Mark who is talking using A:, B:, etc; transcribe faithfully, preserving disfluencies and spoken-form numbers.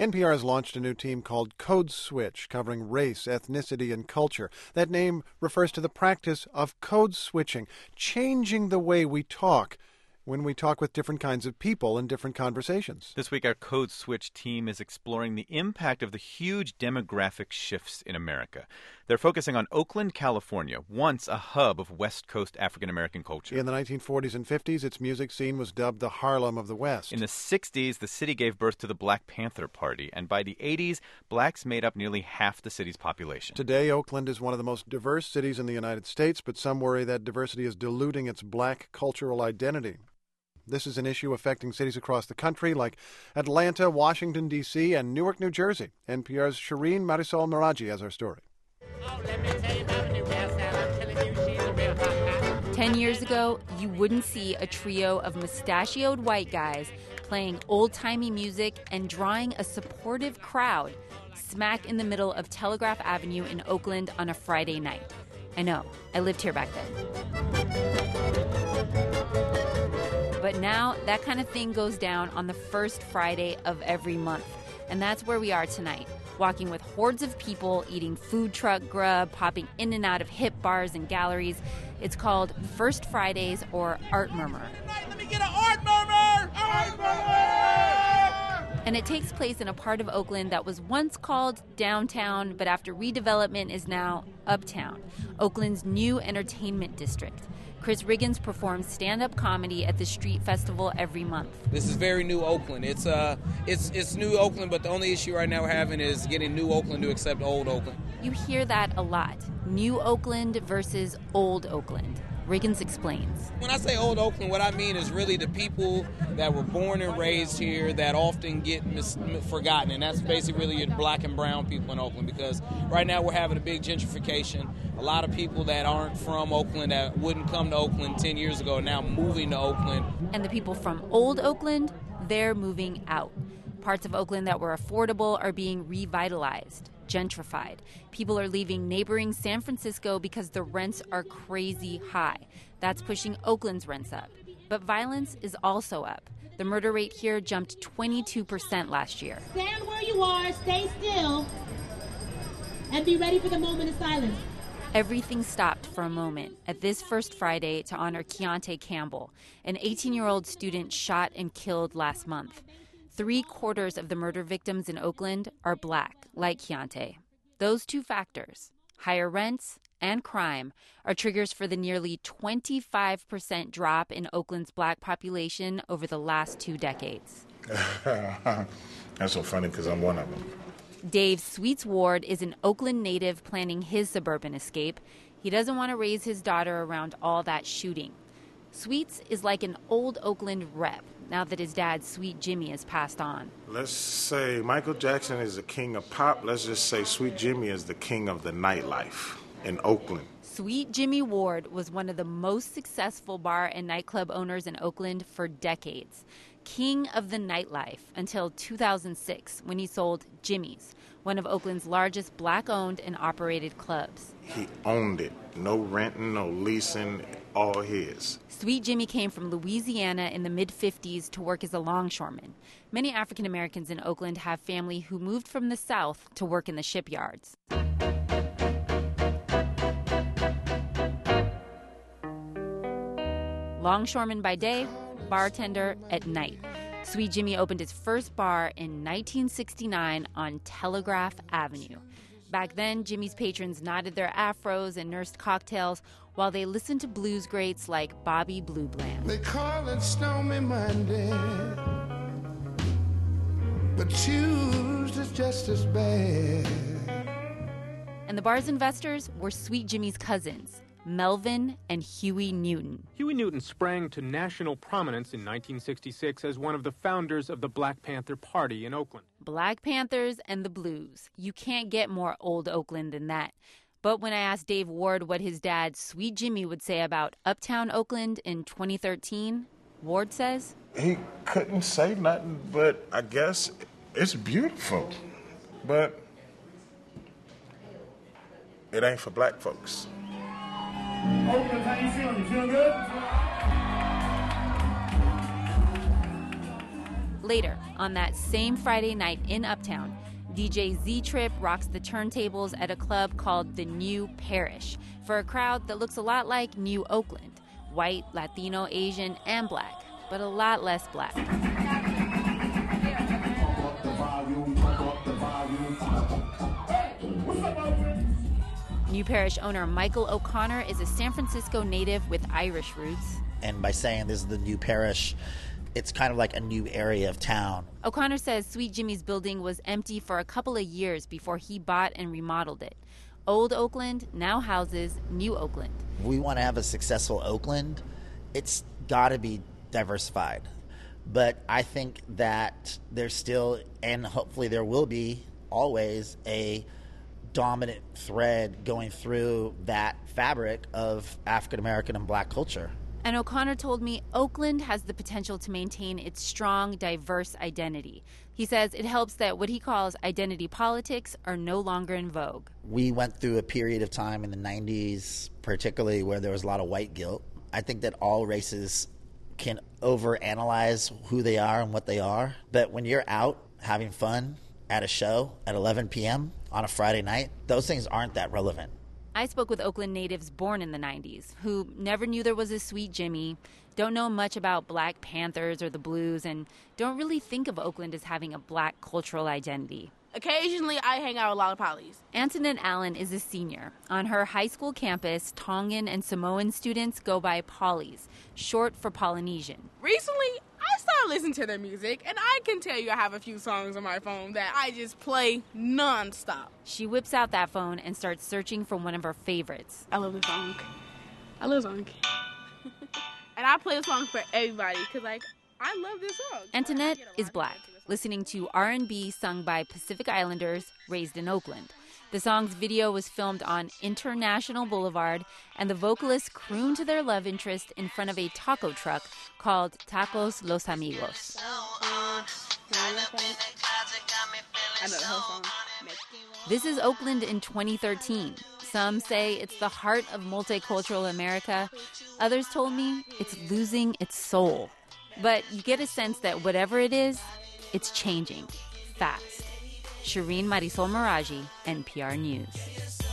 A: N P R has launched a new team called Code Switch, covering race, ethnicity, and culture. That name refers to the practice of code switching, changing the way we talk when we talk with different kinds of people in different conversations.
B: This week, our Code Switch team is exploring the impact of the huge demographic shifts in America. They're focusing on Oakland, California, once a hub of West Coast African-American culture.
A: In the nineteen forties and fifties, its music scene was dubbed the Harlem of the West.
B: In the sixties, the city gave birth to the Black Panther Party, and by the eighties, blacks made up nearly half the city's population.
A: Today, Oakland is one of the most diverse cities in the United States, but some worry that diversity is diluting its black cultural identity. This is an issue affecting cities across the country like Atlanta, Washington, D C, and Newark, New Jersey. N P R's Shireen Marisol Meraji has our story.
C: Oh, let me tell you about a new hairstyle. I'm telling you, she's a real hot hot.
D: Ten years ago, you wouldn't see a trio of mustachioed white guys playing old-timey music and drawing a supportive crowd smack in the middle of Telegraph Avenue in Oakland on a Friday night. I know, I lived here back then. But now, that kind of thing goes down on the first Friday of every month. And that's where we are tonight, walking with hordes of people, eating food truck grub, popping in and out of hip bars and galleries. It's called First Fridays, or Art Murmur.
C: Let me get an Art Murmur! Art Murmur!
D: And it takes place in a part of Oakland that was once called downtown, but after redevelopment is now uptown, Oakland's new entertainment district. Chris Riggins performs stand-up comedy at the street festival every month.
E: This is very new Oakland. It's uh, it's it's new Oakland, but the only issue right now we're having is getting new Oakland to accept old Oakland.
D: You hear that a lot. New Oakland versus old Oakland. Riggins explains.
E: When I say old Oakland, what I mean is really the people that were born and raised here that often get mis- forgotten, and that's basically really your black and brown people in Oakland, because right now we're having a big gentrification. A lot of people that aren't from Oakland, that wouldn't come to Oakland ten years ago, are now moving to Oakland.
D: And the people from old Oakland, they're moving out. Parts of Oakland that were affordable are being revitalized, gentrified. People are leaving neighboring San Francisco because the rents are crazy high. That's pushing Oakland's rents up. But violence is also up. The murder rate here jumped twenty-two percent last year.
F: Stand where you are, stay still, and be ready for the moment of silence.
D: Everything stopped for a moment at this First Friday to honor Keontae Campbell, an eighteen-year-old student shot and killed last month. Three-quarters of the murder victims in Oakland are black, like Keontae. Those two factors, higher rents and crime, are triggers for the nearly twenty-five percent drop in Oakland's black population over the last two decades.
G: That's so funny because I'm one of them.
D: Dave Sweets Ward is an Oakland native planning his suburban escape. He doesn't want to raise his daughter around all that shooting. Sweets is like an old Oakland rep now that his dad, Sweet Jimmy, has passed on.
G: Let's say Michael Jackson is the king of pop. Let's just say Sweet Jimmy is the king of the nightlife in Oakland.
D: Sweet Jimmy Ward was one of the most successful bar and nightclub owners in Oakland for decades. King of the nightlife until two thousand six, when he sold Jimmy's, one of Oakland's largest black-owned and operated clubs.
G: He owned it. No renting, no leasing, all his.
D: Sweet Jimmy came from Louisiana in the mid-fifties to work as a longshoreman. Many African Americans in Oakland have family who moved from the South to work in the shipyards. Longshoreman by day, bartender at night. Sweet Jimmy opened his first bar in nineteen sixty-nine on Telegraph Avenue. Back then, Jimmy's patrons nodded their afros and nursed cocktails while they listened to blues greats like Bobby Blue Bland.
H: They call it Stormy Monday, but Tuesday's just as bad.
D: And the bar's investors were Sweet Jimmy's cousins, Melvin and Huey Newton.
I: Huey Newton sprang to national prominence in nineteen sixty-six as one of the founders of the Black Panther Party in Oakland.
D: Black Panthers and the blues. You can't get more old Oakland than that. But when I asked Dave Ward what his dad, Sweet Jimmy, would say about uptown Oakland in twenty thirteen, Ward says,
G: He couldn't say nothing, but I guess it's beautiful. But it ain't for black folks.
J: Oakland, how you feeling? You feel good?
D: Later, on that same Friday night in Uptown, D J Z-Trip rocks the turntables at a club called the New Parish for a crowd that looks a lot like New Oakland. White, Latino, Asian, and black, but a lot less black. New Parish owner Michael O'Connor is a San Francisco native with Irish roots.
K: And by saying this is the New Parish, it's kind of like a new area of town.
D: O'Connor says Sweet Jimmy's building was empty for a couple of years before he bought and remodeled it. Old Oakland now houses New Oakland.
K: If we want to have a successful Oakland, it's got to be diversified. But I think that there's still, and hopefully there will be, always a dominant thread going through that fabric of African American and black culture.
D: And O'Connor told me Oakland has the potential to maintain its strong, diverse identity. He says it helps that what he calls identity politics are no longer in vogue.
K: We went through a period of time in the nineties, particularly where there was a lot of white guilt. I think that all races can overanalyze who they are and what they are. But when you're out having fun at a show at eleven p.m. on a Friday night, those things aren't that relevant.
D: I spoke with Oakland natives born in the nineties who never knew there was a Sweet Jimmy, don't know much about Black Panthers or the blues, and don't really think of Oakland as having a black cultural identity.
L: Occasionally, I hang out with a lot of Polys.
D: Antoinette Allen is a senior. On her high school campus, Tongan and Samoan students go by Polys, short for Polynesian.
L: Recently, I started listening to their music, and I can tell you I have a few songs on my phone that I just play nonstop.
D: She whips out that phone and starts searching for one of her favorites.
L: I love the song. I love the song. And I play the song for everybody, because, like, I love this song.
D: Antoinette is black, listening to R and B sung by Pacific Islanders raised in Oakland. The song's video was filmed on International Boulevard, and the vocalists croon to their love interest in front of a taco truck called Tacos Los Amigos.
L: I know the whole song.
D: This is Oakland in twenty thirteen. Some say it's the heart of multicultural America. Others told me it's losing its soul. But you get a sense that whatever it is, it's changing fast. Shireen Marisol Meraji, N P R News.